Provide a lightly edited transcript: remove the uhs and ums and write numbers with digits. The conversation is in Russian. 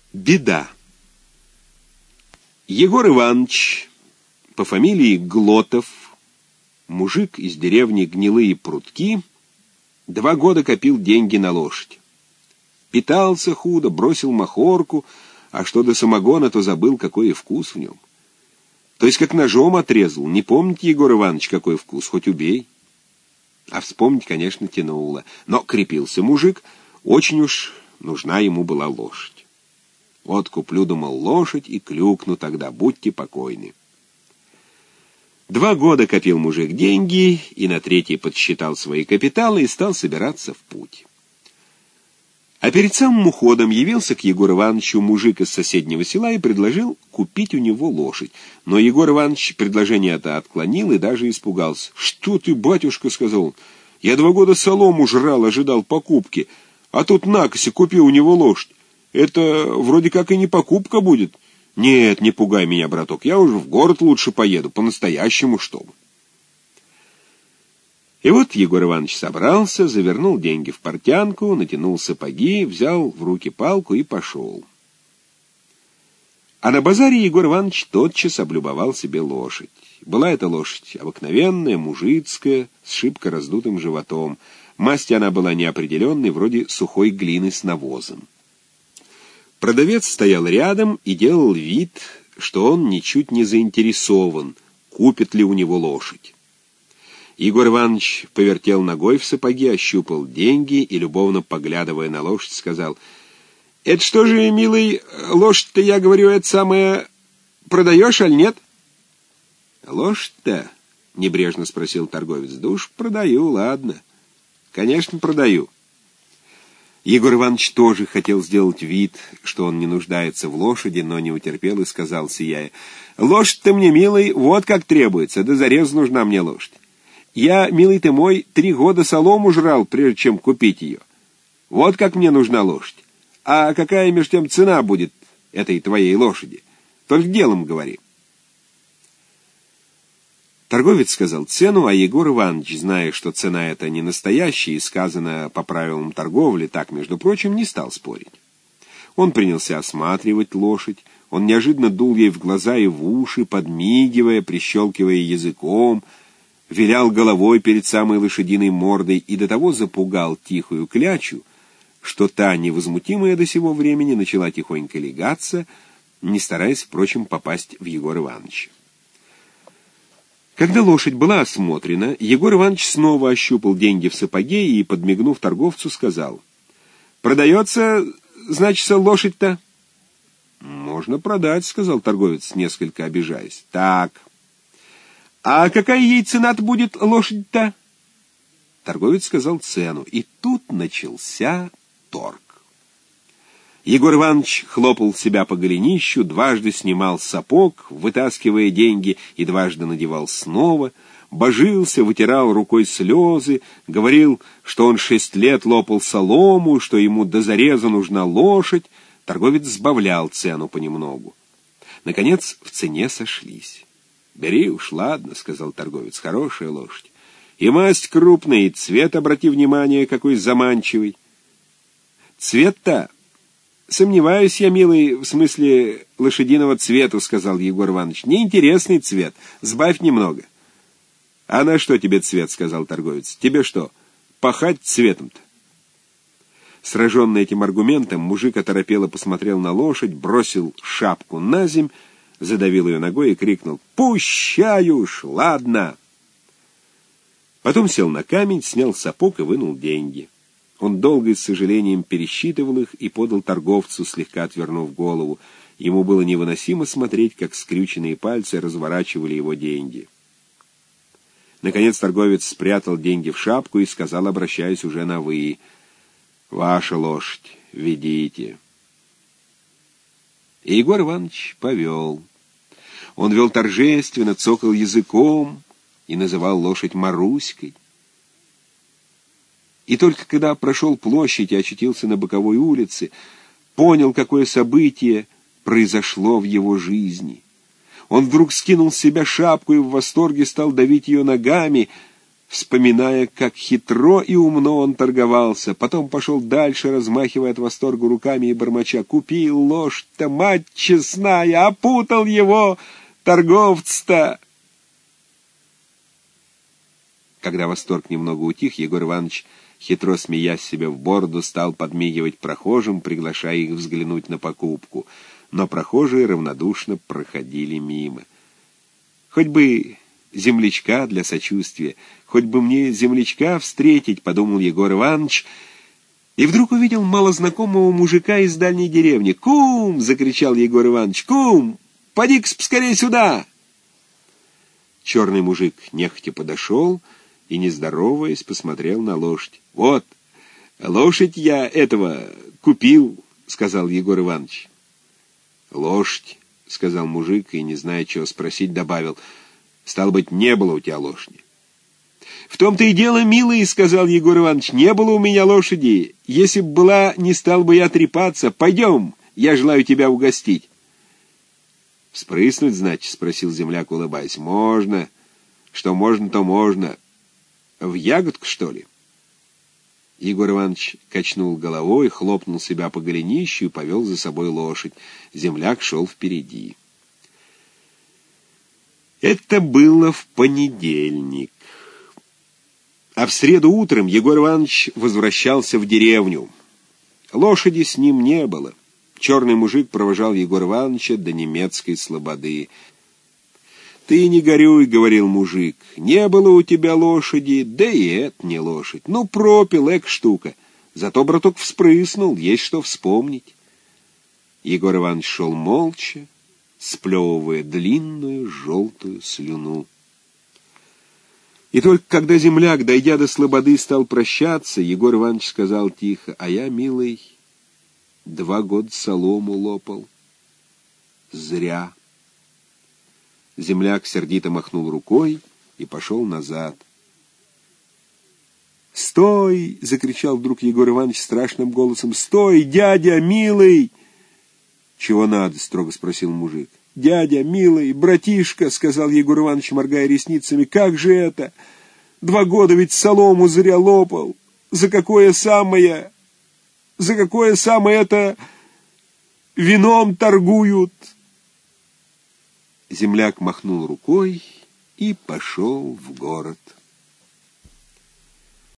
Беда. Егор Иванович, по фамилии Глотов, мужик из деревни Гнилые Прутки, 2 года копил деньги на лошадь. Питался худо, бросил махорку, а что до самогона, то забыл, какой вкус в нем. То есть как ножом отрезал. Не помните, Егор Иванович, какой вкус, хоть убей. А вспомнить, конечно, тянуло. Но крепился мужик, очень уж нужна ему была лошадь. Вот куплю, думал, лошадь и клюкну тогда, будьте покойны. 2 года копил мужик деньги, и на 3-й подсчитал свои капиталы и стал собираться в путь. А перед самым уходом явился к Егору Ивановичу мужик из соседнего села и предложил купить у него лошадь. Но Егор Иванович предложение это отклонил и даже испугался. «Что ты, батюшка, — сказал он, — я 2 года солому жрал, ожидал покупки, а тут накося купи у него лошадь. Это вроде как и не покупка будет. Нет, не пугай меня, браток, я уже в город лучше поеду, по-настоящему, чтобы». И вот Егор Иванович собрался, завернул деньги в портянку, натянул сапоги, взял в руки палку и пошел. А на базаре Егор Иванович тотчас облюбовал себе лошадь. Была эта лошадь обыкновенная, мужицкая, с шибко раздутым животом. Масть она была неопределенной, вроде сухой глины с навозом. Продавец стоял рядом и делал вид, что он ничуть не заинтересован, купит ли у него лошадь. Егор Иванович повертел ногой в сапоге, ощупал деньги и, любовно поглядывая на лошадь, сказал: «Это что же, милый, лошадь-то, я говорю, это самое, продаешь, аль нет?» «Лошадь-то?» — небрежно спросил торговец. «Да уж продаю, ладно. Конечно, продаю». Егор Иванович тоже хотел сделать вид, что он не нуждается в лошади, но не утерпел и сказал, сияя: «Лошадь-то мне, милый, вот как требуется, до зарезу нужна мне лошадь. Я, милый ты мой, 3 года солому жрал, прежде чем купить ее. Вот как мне нужна лошадь. А какая между тем цена будет этой твоей лошади? Только делом говори». Торговец сказал цену, а Егор Иванович, зная, что цена эта не настоящая и сказана по правилам торговли, так, между прочим, не стал спорить. Он принялся осматривать лошадь, он неожиданно дул ей в глаза и в уши, подмигивая, прищелкивая языком, вилял головой перед самой лошадиной мордой и до того запугал тихую клячу, что та, невозмутимая до сего времени, начала тихонько лягаться, не стараясь, впрочем, попасть в Егора Ивановича. Когда лошадь была осмотрена, Егор Иванович снова ощупал деньги в сапоге и, подмигнув торговцу, сказал: «Продается, значит, лошадь-то?» «Можно продать», — сказал торговец, несколько обижаясь. «Так. А какая ей цена-то будет, лошадь-то?» Торговец сказал цену, и тут начался торг. Егор Иванович хлопал себя по голенищу, 2 снимал сапог, вытаскивая деньги, и 2 надевал снова, божился, вытирал рукой слезы, говорил, что он 6 лет лопал солому, что ему до зареза нужна лошадь. Торговец сбавлял цену понемногу. Наконец в цене сошлись. «Бери уж, ладно», — сказал торговец, — «хорошая лошадь. И масть крупная, и цвет, обрати внимание, какой заманчивый». «Цвет-то? Сомневаюсь я, милый, в смысле лошадиного цвета», — сказал Егор Иванович. «Неинтересный цвет, сбавь немного». «А на что тебе цвет?» — сказал торговец. «Тебе что, пахать цветом-то?» Сраженный этим аргументом, мужик оторопело посмотрел на лошадь, бросил шапку на земь, задавил ее ногой и крикнул: «Пущай уж, ладно!» Потом сел на камень, снял сапог и вынул деньги. Он долго и с сожалением пересчитывал их и подал торговцу, слегка отвернув голову. Ему было невыносимо смотреть, как скрюченные пальцы разворачивали его деньги. Наконец торговец спрятал деньги в шапку и сказал, обращаясь уже на «вы»: «Ваша лошадь, ведите». И Егор Иванович повел. Он вел торжественно, цокал языком и называл лошадь Маруськой. И только когда прошел площадь и очутился на боковой улице, понял, какое событие произошло в его жизни. Он вдруг скинул с себя шапку и в восторге стал давить ее ногами, вспоминая, как хитро и умно он торговался. Потом пошел дальше, размахивая от восторга руками и бормоча: «Купил лошадь-то, мать честная, опутал его торговец-то!» Когда восторг немного утих, Егор Иванович, хитро смеясь себе в бороду, стал подмигивать прохожим, приглашая их взглянуть на покупку. Но прохожие равнодушно проходили мимо. «Хоть бы землячка для сочувствия, хоть бы мне землячка встретить», — подумал Егор Иванович, и вдруг увидел малознакомого мужика из дальней деревни. «Кум!» — закричал Егор Иванович. «Кум! Поди-ка скорее сюда!» Черный мужик нехотя подошел и, не здороваясь, посмотрел на лошадь. «Вот, лошадь я этого купил», — сказал Егор Иванович. «Лошадь», — сказал мужик, и, не зная, чего спросить, добавил: «Стало быть, не было у тебя лошади». «В том-то и дело, милый», — сказал Егор Иванович, — «не было у меня лошади. Если б была, не стал бы я трепаться. Пойдем, я желаю тебя угостить». «Вспрыснуть, значит?» — спросил земляк, улыбаясь. «Можно. Что можно, то можно. В ягодку, что ли?» Егор Иванович качнул головой, хлопнул себя по голенищу и повел за собой лошадь. Земляк шел впереди. Это было в понедельник. А в среду утром Егор Иванович возвращался в деревню. Лошади с ним не было. Черный мужик провожал Егора Ивановича до немецкой слободы. «Ты не горюй», — говорил мужик, — «не было у тебя лошади, да и это не лошадь. Ну, пропил, штука. Зато браток вспрыснул, есть что вспомнить». Егор Иванович шел молча, сплевывая длинную желтую слюну. И только когда земляк, дойдя до слободы, стал прощаться, Егор Иванович сказал тихо: «А я, милый, 2 года солому лопал. Зря». Земляк сердито махнул рукой и пошел назад. «Стой!» — закричал вдруг Егор Иванович страшным голосом. «Стой, дядя, милый!» «Чего надо?» — строго спросил мужик. «Дядя, милый, братишка!» — сказал Егор Иванович, моргая ресницами. «Как же это? 2 года ведь солому зря лопал! За какое самое это вином торгуют?» Земляк махнул рукой и пошел в город.